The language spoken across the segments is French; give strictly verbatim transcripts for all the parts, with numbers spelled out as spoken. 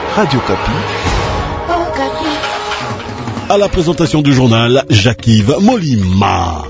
Radio Kapi. Oh, Kapi. À la présentation du journal, Jacques-Yves Molima.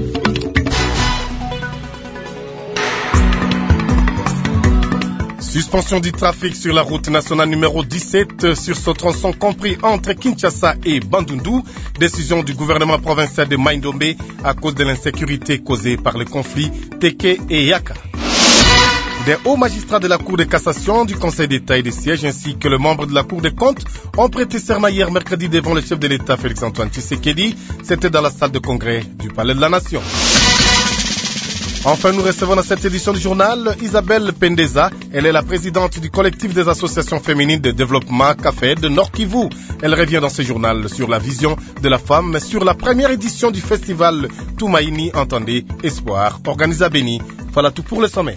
Suspension du trafic sur la route nationale numéro dix-sept sur ce tronçon compris entre Kinshasa et Bandundu. Décision du gouvernement provincial de Mai-Ndombe à cause de l'insécurité causée par le conflit Teke et Yaka. Des hauts magistrats de la Cour de cassation, du Conseil d'État et des sièges ainsi que le membre de la Cour des comptes ont prêté serment hier mercredi devant le chef de l'État Félix-Antoine Tshisekedi. C'était dans la salle de congrès du Palais de la Nation. Enfin, nous recevons dans cette édition du journal Isabelle Pendeza. Elle est la présidente du collectif des associations féminines de développement Café de Nord Kivu. Elle revient dans ce journal sur la vision de la femme sur la première édition du festival Toumaïni, entendez, Espoir, organisé à Béni. Voilà tout pour le sommet.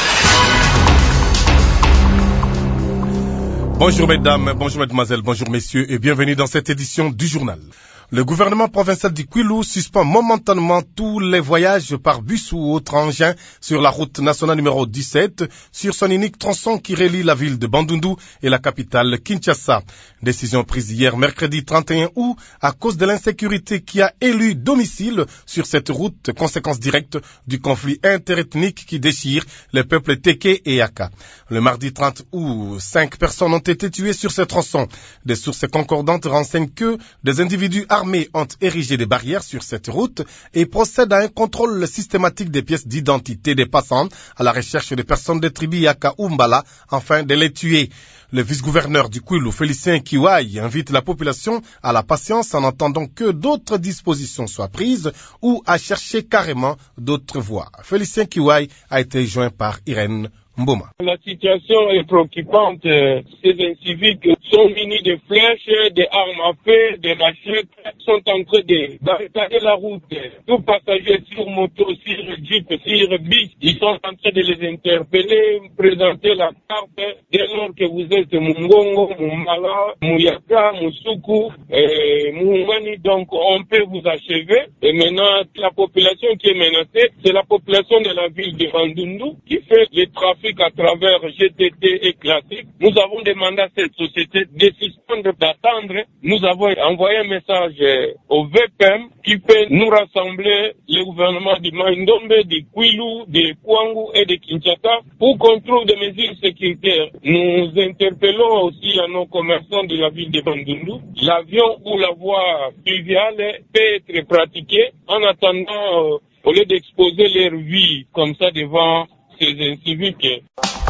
Bonjour mesdames, bonjour mesdemoiselles, bonjour messieurs et bienvenue dans cette édition du journal. Le gouvernement provincial du Kwilu suspend momentanément tous les voyages par bus ou autres engins sur la route nationale numéro dix-sept, sur son unique tronçon qui relie la ville de Bandundu et la capitale Kinshasa. Décision prise hier mercredi trente et un août à cause de l'insécurité qui a élu domicile sur cette route, conséquence directe du conflit interethnique qui déchire les peuples Teke et Yaka. Le mardi trente août, cinq personnes ont été tuées sur ce tronçon. Des sources concordantes renseignent que des individus armés ont érigé des barrières sur cette route et procèdent à un contrôle systématique des pièces d'identité des passants à la recherche des personnes de tribu Yaka ou Mbala afin de les tuer. Le vice-gouverneur du Kwilu, Félicien Kiwai, invite la population à la patience en attendant que d'autres dispositions soient prises ou à chercher carrément d'autres voies. Félicien Kiwai a été joint par Irène Mboma. La situation est préoccupante. Ces inciviques sont munis de flèches, des armes à feu, des machettes, sont en train de barricader la route. Tous passagers sur moto, sur jeep, sur bis, ils sont en train de les interpeller, présenter la carte. Dès lors que vous êtes Mungongo, Mumbala, Muyaka, Musuku, et Mungani, donc on peut vous achever. Et maintenant, la population qui est menacée, c'est la population de la ville de Bandundu qui fait le trafic à travers G T T et Classique. Nous avons demandé à cette société de suspendre, d'attendre. Nous avons envoyé un message au V P M qui peut nous rassembler, le gouvernement du Mai-Ndombe, du Kwilu, du Kwangu et de Kinshasa pour qu'on trouve des mesures sécuritaires. Nous interpellons aussi à nos commerçants de la ville de Bandundu. L'avion ou la voie fluviale peut être pratiquée en attendant, euh, au lieu d'exposer leur vie comme ça devant ces inciviques.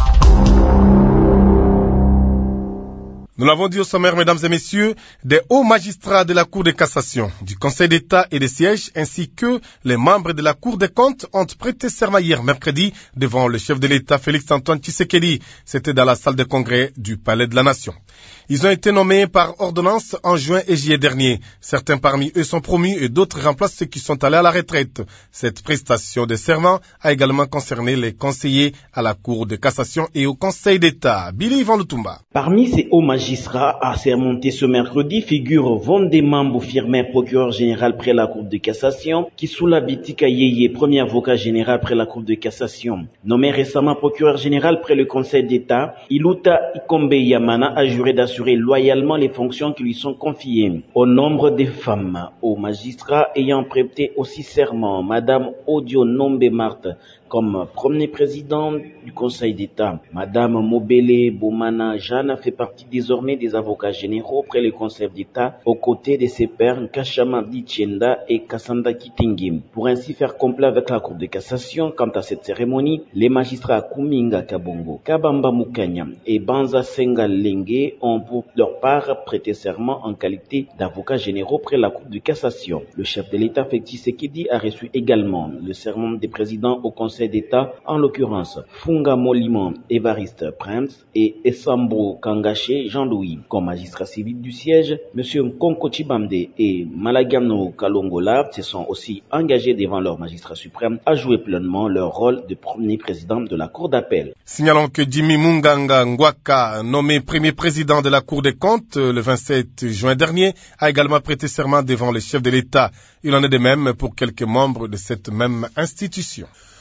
Nous l'avons dit au sommaire, mesdames et messieurs, des hauts magistrats de la Cour de cassation, du Conseil d'État et des sièges, ainsi que les membres de la Cour des comptes ont prêté serment hier mercredi devant le chef de l'État Félix-Antoine Tshisekedi. C'était dans la salle de congrès du Palais de la Nation. Ils ont été nommés par ordonnance en juin et juillet dernier. Certains parmi eux sont promus et d'autres remplacent ceux qui sont allés à la retraite. Cette prestation de serment a également concerné les conseillers à la Cour de cassation et au Conseil d'État. Billy Van Lutumba. Parmi ces hauts magistrats assermentés ce mercredi figure Vondemambo Firmin, procureur général près la Cour de cassation, Kisula Bitika Yeye, premier avocat général près la Cour de cassation. Nommé récemment procureur général près le Conseil d'État, Iluta Ikombe Yamana a juré d'assurer loyalement les fonctions qui lui sont confiées. Au nombre des femmes, aux magistrats ayant prêté aussi serment, Madame Odio Nombe Marthe, comme premier président du Conseil d'État. Madame Mobele Bomana Jeanne fait partie désormais des avocats généraux près le Conseil d'État, aux côtés de ses pairs Nkashama Dichenda et Kassanda Kitingim. Pour ainsi faire complet avec la Cour de cassation, quant à cette cérémonie, les magistrats Kuminga Kabongo, Kabamba Mukanya et Banza Senga Lenge ont pour leur part prêté serment en qualité d'avocats généraux près la Cour de cassation. Le chef de l'État Félix Tshisekedi a reçu également le serment des présidents au Conseil d'État, en l'occurrence Funga Molimon Évariste Prince et Essambo Kangaché Jean-Louis. Comme magistrat civil du siège, M. Nkonko Chibamde et Malagano Kalongola se sont aussi engagés devant leur magistrat suprême à jouer pleinement leur rôle de premier président de la Cour d'appel. Signalons que Jimmy Munganga Ngwaka, nommé premier président de la Cour des comptes le vingt-sept juin dernier, a également prêté serment devant le chef de l'État. Il en est de même pour quelques membres de cette même institution.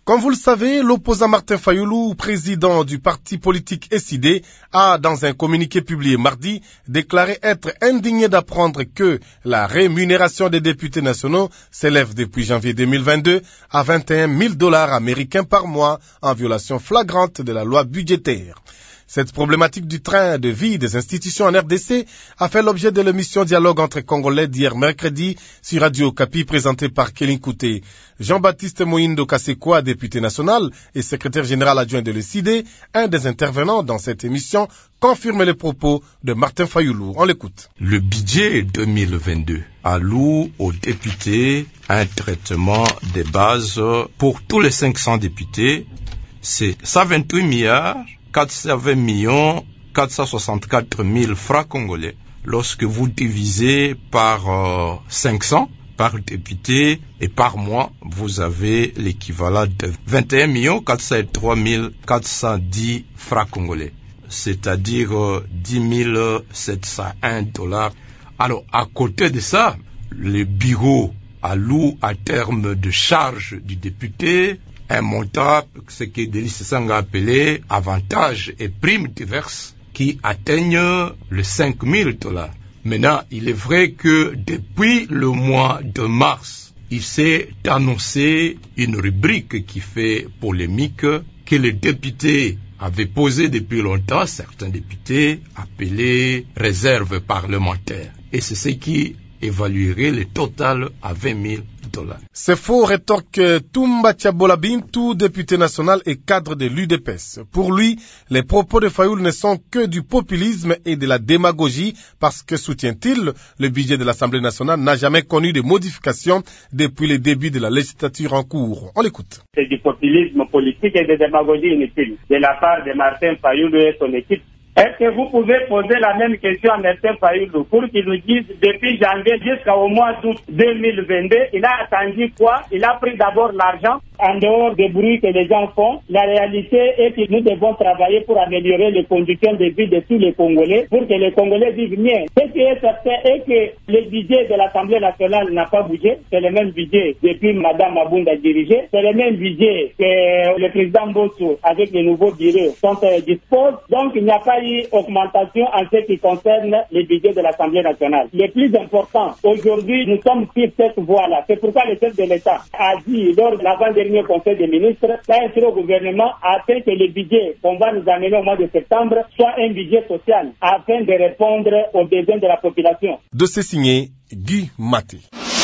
Comme vous le savez, l'opposant Martin Fayoulou, président du parti politique S I D, a, dans un communiqué publié mardi, déclaré être indigné d'apprendre que la rémunération des députés nationaux s'élève depuis janvier deux mille vingt-deux à vingt et un mille dollars américains par mois, en violation flagrante de la loi budgétaire. Cette problématique du train de vie des institutions en R D C a fait l'objet de l'émission Dialogue entre Congolais d'hier mercredi sur Radio Okapi présentée par Kéline Kouté. Jean-Baptiste Moïndo Kassekwa, député national et secrétaire général adjoint de l'E C I D, un des intervenants dans cette émission, confirme les propos de Martin Fayoulou. On l'écoute. Le budget deux mille vingt-deux alloue aux députés un traitement des bases pour tous les cinq cents députés. C'est cent vingt-huit milliards quatre cent vingt millions quatre cent soixante-quatre mille francs congolais. Lorsque vous divisez par euh, cinq cents par député et par mois, vous avez l'équivalent de vingt et un millions quatre cent trois mille quatre cent dix francs congolais, c'est-à-dire euh, dix mille sept cent un dollars. Alors, à côté de ça, le bureau alloue à terme de charge du député un montant, ce que Delis Sanga a appelé avantages et primes diverses, qui atteignent les cinq mille dollars. Maintenant, il est vrai que depuis le mois de mars, il s'est annoncé une rubrique qui fait polémique que les députés avaient posée depuis longtemps, certains députés appelés réserve parlementaire. Et c'est ce qui évaluerait le total à vingt mille dollars. C'est faux, rétorque Toumba Tchabola Bintou, député national et cadre de l'U D P S. Pour lui, les propos de Fayoulou ne sont que du populisme et de la démagogie parce que, soutient-il, le budget de l'Assemblée nationale n'a jamais connu de modifications depuis le début de la législature en cours. On l'écoute. C'est du populisme politique et de démagogie inutile de la part de Martin Fayoulou et son équipe. Est-ce que vous pouvez poser la même question à Martin Fayoulou pour qu'il nous dise depuis janvier jusqu'au mois d'août deux mille vingt-deux, il a attendu quoi? Il a pris d'abord l'argent en dehors des bruits que les gens font. La réalité est que nous devons travailler pour améliorer les conditions de vie de tous les Congolais pour que les Congolais vivent bien. Ce qui est certain est que le budget de l'Assemblée nationale n'a pas bougé. C'est le même budget depuis Mme Mabunda dirigé. C'est le même budget que le président Bosso avec les nouveaux bureaux sont euh, dispose. Donc il n'y a pas eu augmentation en ce qui concerne le budget de l'Assemblée nationale. Le plus important, aujourd'hui, nous sommes sur cette voie-là. C'est pourquoi le chef de l'État a dit lors de l'avant-dernier conseil des ministres, ça a été au gouvernement afin que le budget qu'on va nous amener au mois de septembre soit un budget social afin de répondre aux besoins de la population. Dossier signé Guy Maté.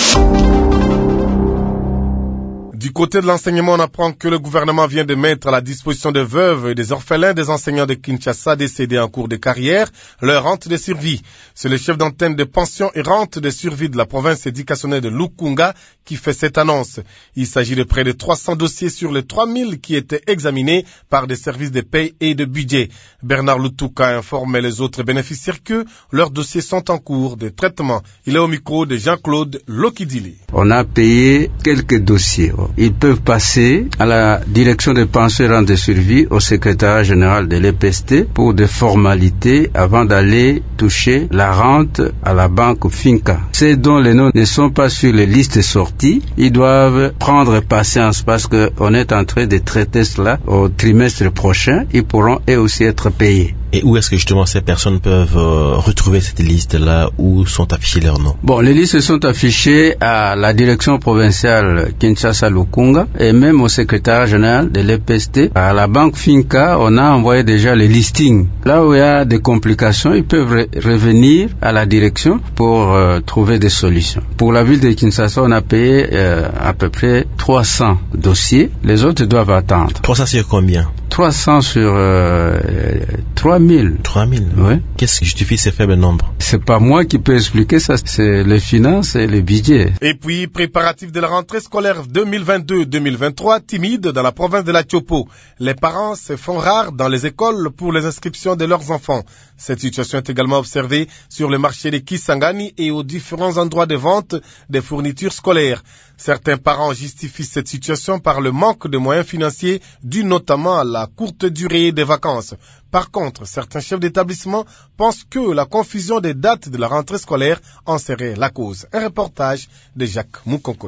Du côté de l'enseignement, on apprend que le gouvernement vient de mettre à la disposition des veuves et des orphelins des enseignants de Kinshasa décédés en cours de carrière leur rente de survie. C'est le chef d'antenne de pension et rente de survie de la province éducationnelle de Lukunga qui fait cette annonce. Il s'agit de près de trois cents dossiers sur les trois mille qui étaient examinés par des services de paie et de budget. Bernard Lutuka a informé les autres bénéficiaires que leurs dossiers sont en cours de traitement. Il est au micro de Jean-Claude Lokidili. On a payé quelques dossiers. Ils peuvent passer à la direction de pension et rente de survie, au secrétariat général de l'E P S T pour des formalités avant d'aller toucher la rente à la banque Finca. Ceux dont les noms ne sont pas sur les listes sorties, ils doivent prendre patience parce qu'on est en train de traiter cela au trimestre prochain. Ils pourront eux aussi être payés. Et où est-ce que justement ces personnes peuvent euh, retrouver cette liste-là, où sont affichés leurs noms? Bon, les listes sont affichées à la direction provinciale Kinshasa-Lukunga et même au secrétariat général de l'E P S T. À la banque Finca, on a envoyé déjà les listings. Là où il y a des complications, ils peuvent re- revenir à la direction pour euh, trouver des solutions. Pour la ville de Kinshasa, on a payé euh, à peu près trois cents dossiers. Les autres doivent attendre. trois cents sur combien? trois cents sur euh, trois mille. trois mille? Oui. Qu'est-ce qui justifie ces faibles nombres? C'est pas moi qui peux expliquer ça, c'est les finances et les budgets. Et puis, préparatifs de la rentrée scolaire deux mille vingt-deux deux mille vingt-trois, timide dans la province de la Tchopo. Les parents se font rares dans les écoles pour les inscriptions de leurs enfants. Cette situation est également observée sur le marché de Kisangani et aux différents endroits de vente des fournitures scolaires. Certains parents justifient cette situation par le manque de moyens financiers dû notamment à la courte durée des vacances. Par contre, certains chefs d'établissement pensent que la confusion des dates de la rentrée scolaire en serait la cause. Un reportage de Jacques Moukonkole.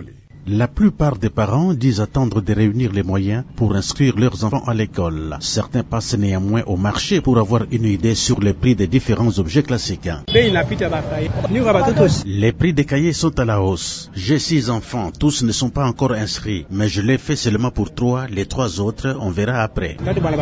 La plupart des parents disent attendre de réunir les moyens pour inscrire leurs enfants à l'école. Certains passent néanmoins au marché pour avoir une idée sur les prix des différents objets classiques. Les prix des cahiers sont à la hausse. J'ai six enfants, tous ne sont pas encore inscrits, mais je l'ai fait seulement pour trois, les trois autres, on verra après.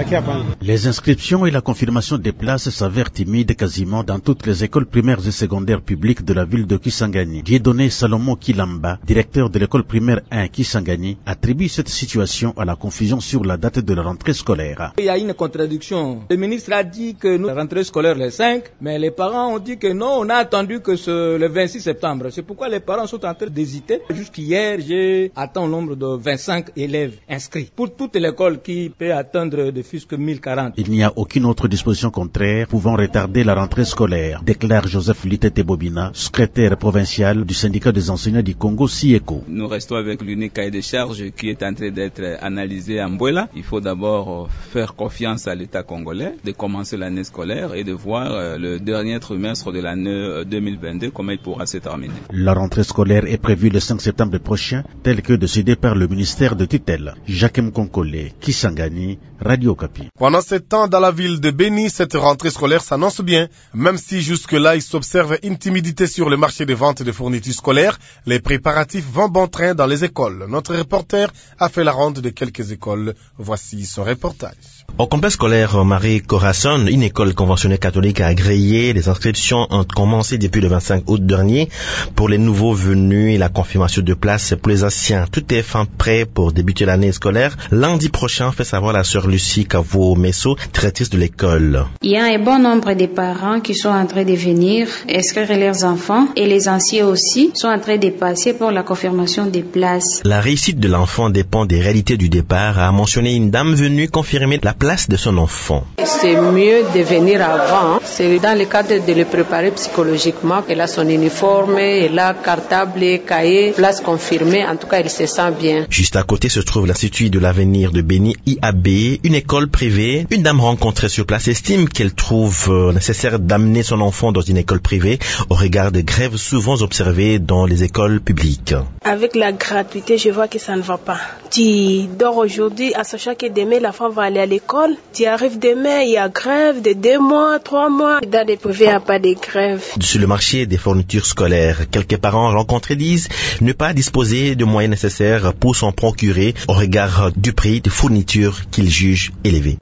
Les inscriptions et la confirmation des places s'avèrent timides quasiment dans toutes les écoles primaires et secondaires publiques de la ville de Kisangani. Dieudonné Salomon Kilamba, directeur de l'école primaire un Kisangani, attribue cette situation à la confusion sur la date de la rentrée scolaire. Il y a une contradiction. Le ministre a dit que nous, la rentrée scolaire le cinq, mais les parents ont dit que non, on a attendu que ce, le vingt-six septembre. C'est pourquoi les parents sont en train d'hésiter. Jusqu'hier, j'ai atteint le nombre de vingt-cinq élèves inscrits. Pour toute l'école qui peut atteindre de plus que mille quarante. Il n'y a aucune autre disposition contraire pouvant retarder la rentrée scolaire, déclare Joseph Litete Bobina, secrétaire provincial du syndicat des enseignants du Congo, SIECO. Nous restons avec l'unique cahier de charges qui est en train d'être analysé en Mbuela. Il faut d'abord faire confiance à l'État congolais, de commencer l'année scolaire et de voir le dernier trimestre de l'année deux mille vingt-deux comment il pourra se terminer. La rentrée scolaire est prévue le cinq septembre prochain, tel que décidé par le ministère de tutelle. Jacques Mkonkole, Kisangani, Radio Okapi. Pendant ce temps, dans la ville de Béni, cette rentrée scolaire s'annonce bien. Même si jusque-là, il s'observe une timidité sur le marché des ventes de fournitures scolaires, les préparatifs vont bon train dans les écoles. Notre reporter a fait la ronde de quelques écoles. Voici son reportage. Au complexe scolaire Marie Corazon, une école conventionnelle catholique a agréé. Les inscriptions ont commencé depuis le vingt-cinq août dernier pour les nouveaux venus et la confirmation de place pour les anciens. Tout est fin prêt pour débuter l'année scolaire. Lundi prochain, fait savoir la sœur Lucie Cavo-Messo, directrice de l'école. Il y a un bon nombre de parents qui sont en train de venir inscrire leurs enfants et les anciens aussi sont en train de passer pour la confirmation des places. La réussite de l'enfant dépend des réalités du départ, a mentionné une dame venue confirmer la place de son enfant. C'est mieux de venir avant, c'est dans le cadre de le préparer psychologiquement. Elle a son uniforme, elle a cartable, cahier, place confirmée, en tout cas elle se sent bien. Juste à côté se trouve l'Institut de l'avenir de Béni, I A B, une école privée. Une dame rencontrée sur place estime qu'elle trouve nécessaire d'amener son enfant dans une école privée au regard des grèves souvent observées dans les écoles publiques. Avec la gratuité, je vois que ça ne va pas. Tu dors aujourd'hui en sachant que demain la femme va aller à l'école. Tu arrives demain, il y a grève de deux mois, trois mois. Dans les privés, il n'y a pas de grève. Sur le marché des fournitures scolaires, quelques parents rencontrés disent ne pas disposer de moyens nécessaires pour s'en procurer au regard du prix des fournitures qu'ils jugent élevé.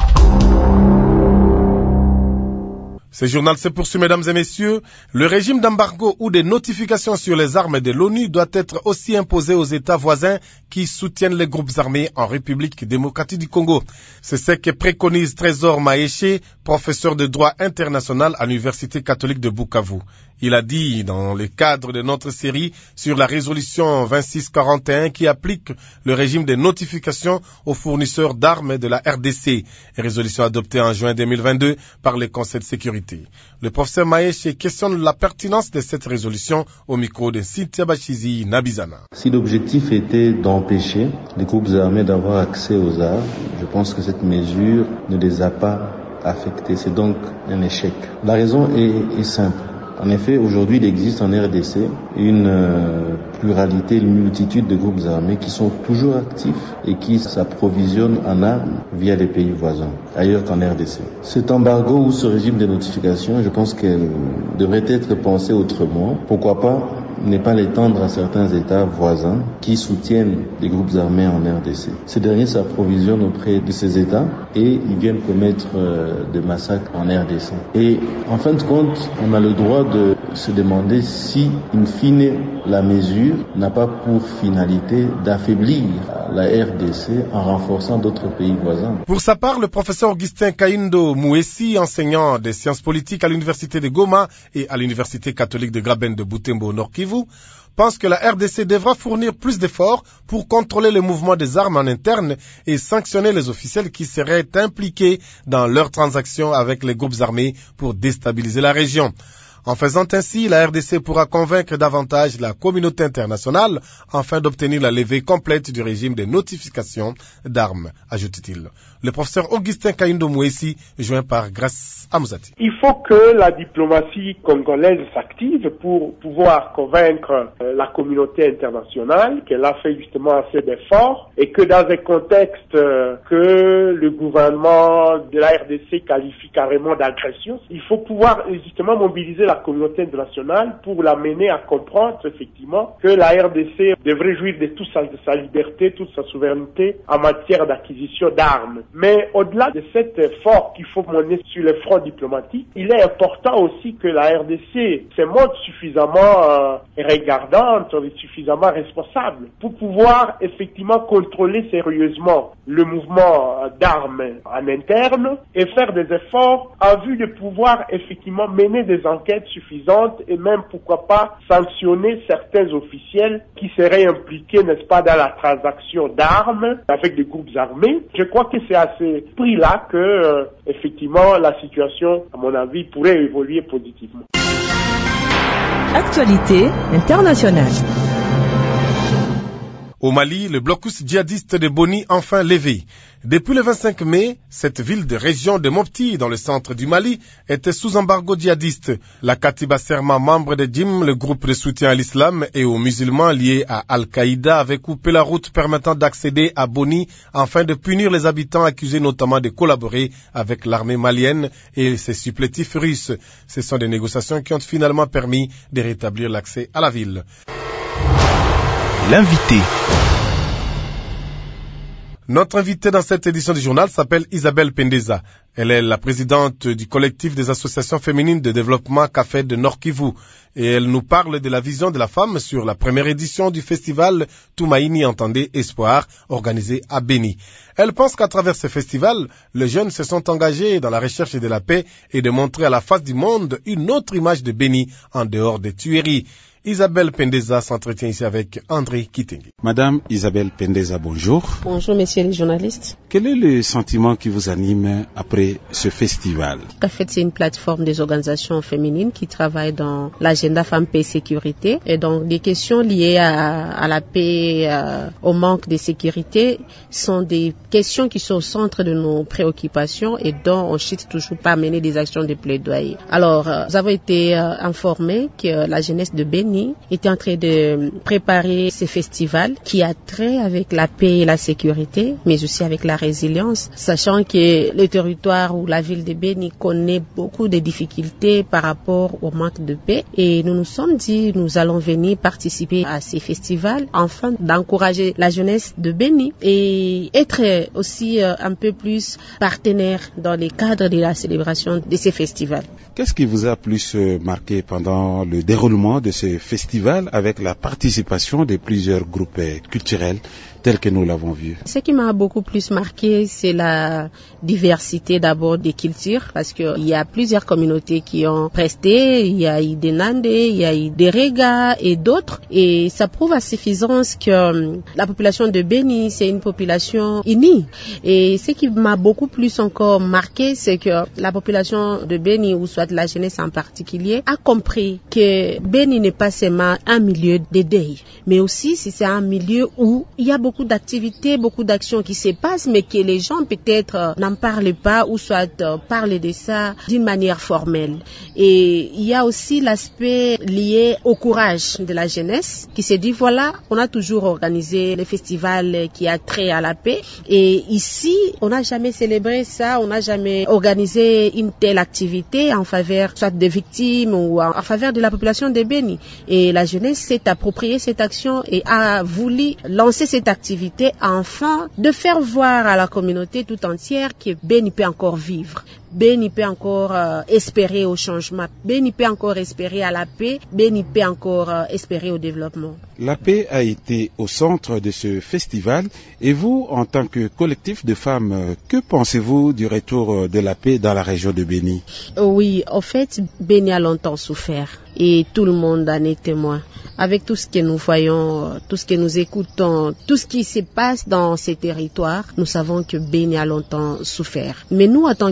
Ce journal se poursuit, mesdames et messieurs. Le régime d'embargo ou de notification sur les armes de l'ONU doit être aussi imposé aux États voisins qui soutiennent les groupes armés en République démocratique du Congo. C'est ce que préconise Trésor Maéché, professeur de droit international à l'Université catholique de Bukavu. Il a dit dans le cadre de notre série sur la résolution vingt-six quarante et un qui applique le régime de notification aux fournisseurs d'armes de la R D C, résolution adoptée en juin deux mille vingt-deux par le Conseil de sécurité. Le professeur Maéché questionne la pertinence de cette résolution au micro de Cynthia Bachizi Nabizana. Si l'objectif était d'empêcher les groupes armés d'avoir accès aux armes, je pense que cette mesure ne les a pas affectés. C'est donc un échec. La raison est, est simple. En effet, aujourd'hui, il existe en R D C une euh, pluralité, une multitude de groupes armés qui sont toujours actifs et qui s'approvisionnent en armes via les pays voisins, ailleurs qu'en R D C. Cet embargo ou ce régime de notification, je pense qu'elle devrait être pensée autrement. Pourquoi pas ne pas l'étendre à certains États voisins qui soutiennent les groupes armés en R D C. Ces derniers s'approvisionnent auprès de ces États et ils viennent commettre euh, des massacres en R D C. Et en fin de compte, on a le droit de se demander si, in fine, la mesure n'a pas pour finalité d'affaiblir la R D C en renforçant d'autres pays voisins. Pour sa part, le professeur Augustin Kaindo Mouessi, enseignant des sciences politiques à l'université de Goma et à l'université catholique de Graben de Butembo au Nord Kivu, pense que la R D C devra fournir plus d'efforts pour contrôler le mouvement des armes en interne et sanctionner les officiels qui seraient impliqués dans leurs transactions avec les groupes armés pour déstabiliser la région. En faisant ainsi, la R D C pourra convaincre davantage la communauté internationale afin d'obtenir la levée complète du régime de notification d'armes, ajoute-t-il. Le professeur Augustin Kaindo Mouessi, joint par Grace Amouzati. Il faut que la diplomatie congolaise s'active pour pouvoir convaincre la communauté internationale qu'elle a fait justement assez d'efforts et que dans un contexte que le gouvernement de la R D C qualifie carrément d'agression, il faut pouvoir justement mobiliser la communauté internationale pour l'amener à comprendre effectivement que la R D C devrait jouir de toute sa, de sa liberté, toute sa souveraineté en matière d'acquisition d'armes. Mais au-delà de cet effort qu'il faut mener sur le front diplomatique, il est important aussi que la R D C se montre suffisamment euh, regardante, suffisamment responsable pour pouvoir effectivement contrôler sérieusement le mouvement d'armes en interne et faire des efforts en vue de pouvoir effectivement mener des enquêtes suffisantes et même pourquoi pas sanctionner certains officiels qui seraient impliqués, n'est-ce pas, dans la transaction d'armes avec des groupes armés. Je crois que c'est à ce prix-là que euh, effectivement la situation, à mon avis, pourrait évoluer positivement. Actualité internationale. Au Mali, le blocus djihadiste de Boni enfin levé. Depuis le vingt-cinq mai, cette ville de région de Mopti, dans le centre du Mali, était sous embargo djihadiste. La Katiba Serma, membre de D I M, le groupe de soutien à l'islam et aux musulmans liés à Al-Qaïda, avait coupé la route permettant d'accéder à Boni afin de punir les habitants accusés notamment de collaborer avec l'armée malienne et ses supplétifs russes. Ce sont des négociations qui ont finalement permis de rétablir l'accès à la ville. L'invité. Notre invitée dans cette édition du journal s'appelle Isabelle Pendeza. Elle est la présidente du collectif des associations féminines de développement Café de Nord Kivu. Et elle nous parle de la vision de la femme sur la première édition du festival Toumaïni Entendez Espoir, organisé à Béni. Elle pense qu'à travers ce festival, les jeunes se sont engagés dans la recherche de la paix et de montrer à la face du monde une autre image de Béni en dehors des tueries. Isabelle Pendeza s'entretient ici avec André Kitenge. Madame Isabelle Pendeza, bonjour. Bonjour, messieurs les journalistes. Quel est le sentiment qui vous anime après ce festival? En fait, c'est une plateforme des organisations féminines qui travaillent dans l'agenda Femmes, Paix et Sécurité. Et donc, des questions liées à, à la paix, euh, au manque de sécurité, sont des questions qui sont au centre de nos préoccupations et dont on ne cherche toujours pas à mener des actions de plaidoyer. Alors, euh, nous avons été euh, informés que la jeunesse de Béni était en train de préparer ce festival qui a trait avec la paix et la sécurité, mais aussi avec la résilience, sachant que le territoire ou la ville de Béni connaît beaucoup de difficultés par rapport au manque de paix. Et nous nous sommes dit, nous allons venir participer à ces festivals afin d'encourager la jeunesse de Béni et être aussi un peu plus partenaire dans les cadres de la célébration de ces festivals. Qu'est-ce qui vous a plus marqué pendant le déroulement de ces festival avec la participation de plusieurs groupes culturels tels que nous l'avons vu? Ce qui m'a beaucoup plus marqué, c'est la diversité d'abord des cultures, parce qu'il y a plusieurs communautés qui ont presté, il y a eu des Nandais, il y a eu des Rega et d'autres, et ça prouve à suffisance que la population de Béni, c'est une population unie. Et ce qui m'a beaucoup plus encore marqué, c'est que la population de Béni, ou soit la jeunesse en particulier, a compris que Béni n'est pas seulement un milieu de deuil, mais aussi c'est un milieu où il y a beaucoup d'activités, beaucoup d'actions qui se passent, mais que les gens peut-être euh, n'en parlent pas ou soit euh, parlent de ça d'une manière formelle. Et il y a aussi l'aspect lié au courage de la jeunesse qui se dit voilà, on a toujours organisé le festival qui a trait à la paix et ici, on n'a jamais célébré ça, on n'a jamais organisé une telle activité en faveur soit des victimes ou en, en faveur de la population de Béni. Et la jeunesse s'est appropriée cette action et a voulu lancer cette activité afin de faire voir à la communauté tout entière que Béni peut encore vivre. Béni peut encore euh, espérer au changement. Béni peut encore espérer à la paix. Béni peut encore euh, espérer au développement. La paix a été au centre de ce festival. Et vous, en tant que collectif de femmes, que pensez-vous du retour de la paix dans la région de Béni? Oui, en fait, Béni a longtemps souffert. Et tout le monde en est témoin. Avec tout ce que nous voyons, tout ce que nous écoutons, tout ce qui se passe dans ces territoires, nous savons que Béni a longtemps souffert. Mais nous, en tant que femmes,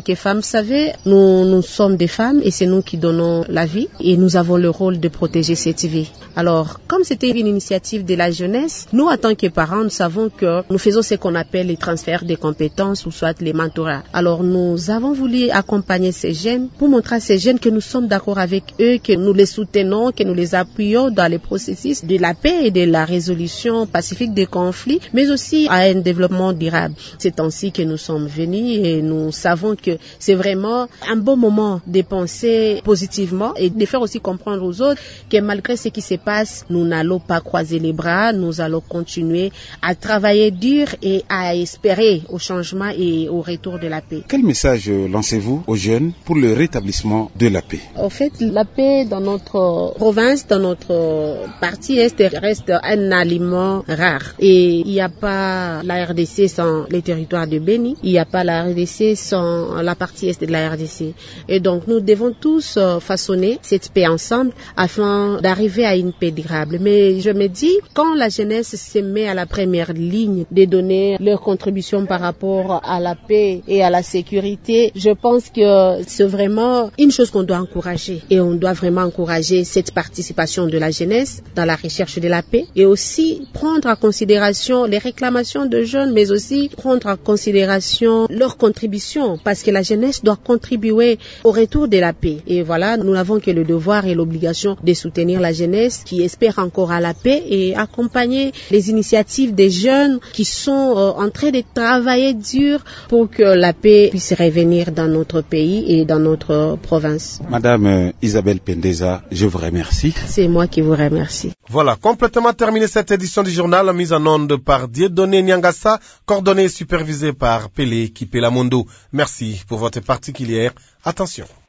savez, nous, nous sommes des femmes et c'est nous qui donnons la vie et nous avons le rôle de protéger cette vie. Alors, comme c'était une initiative de la jeunesse, nous, en tant que parents, nous savons que nous faisons ce qu'on appelle les transferts de compétences ou soit les mentorats. Alors, nous avons voulu accompagner ces jeunes pour montrer à ces jeunes que nous sommes d'accord avec eux, que nous les soutenons, que nous les appuyons dans les processus de la paix et de la résolution pacifique des conflits, mais aussi à un développement durable. C'est ainsi que nous sommes venus et nous savons que c'est vraiment un bon moment de penser positivement et de faire aussi comprendre aux autres que malgré ce qui se passe, nous n'allons pas croiser les bras, nous allons continuer à travailler dur et à espérer au changement et au retour de la paix. Quel message lancez-vous aux jeunes pour le rétablissement de la paix? En fait, la paix dans notre province, dans notre partie est, reste un aliment rare. Et il n'y a pas la R D C sans les territoires de Béni, il n'y a pas la R D C sans la partie est de la R D C. Et donc, nous devons tous façonner cette paix ensemble afin d'arriver à une paix durable. Mais je me dis, quand la jeunesse se met à la première ligne de donner leur contribution par rapport à la paix et à la sécurité, je pense que c'est vraiment une chose qu'on doit encourager. Et on doit vraiment encourager cette participation de la jeunesse dans la recherche de la paix et aussi prendre en considération les réclamations de jeunes, mais aussi prendre en considération leur contribution parce que la jeunesse doit contribuer au retour de la paix. Et voilà, nous n'avons que le devoir et l'obligation de soutenir la jeunesse qui espère encore à la paix et accompagner les initiatives des jeunes qui sont euh, en train de travailler dur pour que la paix puisse revenir dans notre pays et dans notre province. Madame Isabelle Pendeza, je vous remercie. C'est moi qui vous remercie. Voilà, complètement terminé cette édition du journal, mise en onde par Dieudonné Nyangassa, coordonnée et supervisée par Pelé Kipelamondo. Merci pour votre particulière attention.